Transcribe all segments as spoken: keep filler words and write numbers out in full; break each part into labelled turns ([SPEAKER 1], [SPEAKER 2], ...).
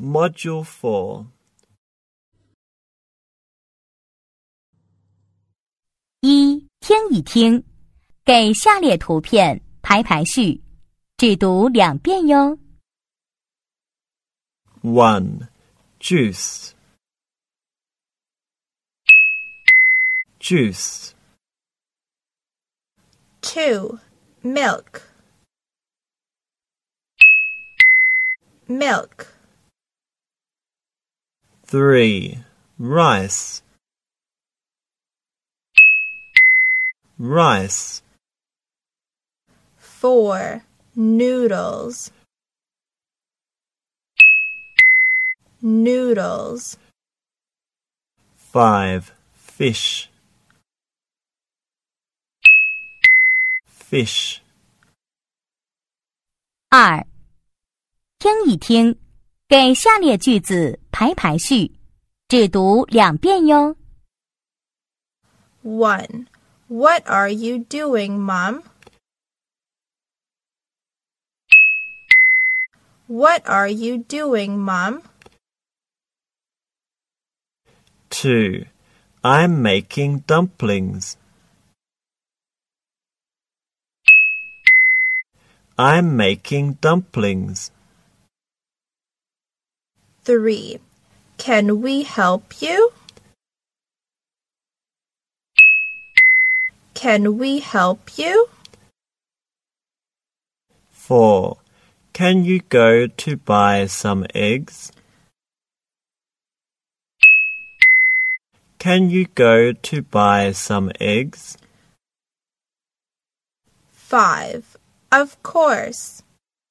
[SPEAKER 1] Module four.
[SPEAKER 2] 一、听一听，给下列图片排排序，只读两遍哟。
[SPEAKER 1] one. Juice. Juice.
[SPEAKER 3] two. Milk. Milk.
[SPEAKER 1] three. Rice. Rice.
[SPEAKER 3] four. Noodles. Noodles.
[SPEAKER 1] five. Fish. Fish.
[SPEAKER 2] 二、听一听，给下列句子排排序，只读两遍哟。
[SPEAKER 3] one. What are you doing, Mom? What are you doing, Mom?
[SPEAKER 1] two. I'm making dumplings. I'm making dumplings.
[SPEAKER 3] three. Can we help you? Can we help you?
[SPEAKER 1] four. Can you go to buy some eggs? Can you go to buy some eggs?
[SPEAKER 3] five. Of course.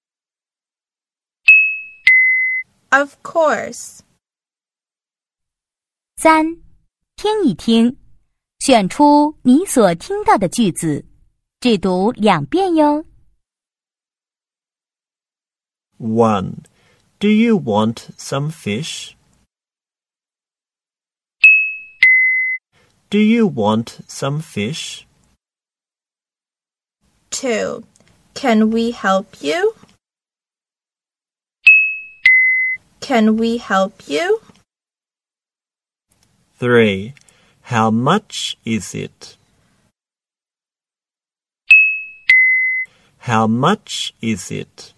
[SPEAKER 3] Of course.
[SPEAKER 2] 三、听一听，选出你所听到的句子，只读两遍哟。
[SPEAKER 1] one. Do you want some fish? Do you want some fish?
[SPEAKER 3] two. Can we help you? Can we help you?
[SPEAKER 1] three. How much is it? How much is it?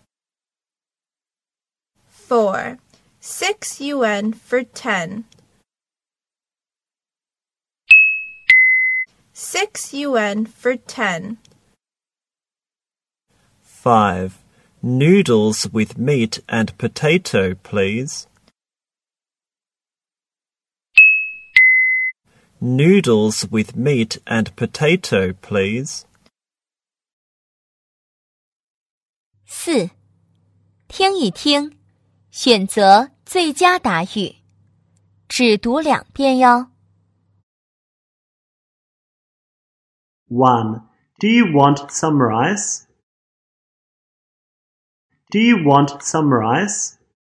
[SPEAKER 3] four. six yuan for ten. six yuan for ten.
[SPEAKER 1] five. Noodles with meat and potato, please. Noodles with meat and potato, please.
[SPEAKER 4] 四、听一听，选择最佳答语，只读两遍哟。
[SPEAKER 5] one. Do you want some rice? Do you want some rice?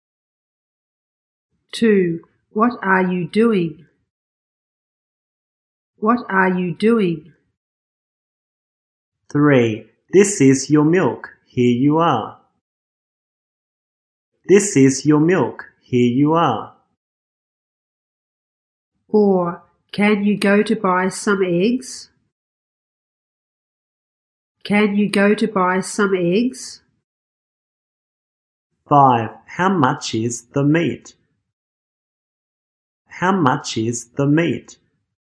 [SPEAKER 6] two. What are you doing? What are you doing?
[SPEAKER 5] three. This is your milk. Here you are. This is your milk. Here you are.
[SPEAKER 6] four. Can you go to buy some eggs? Can you go to buy some eggs?
[SPEAKER 5] five. How much is the meat? How much is the meat?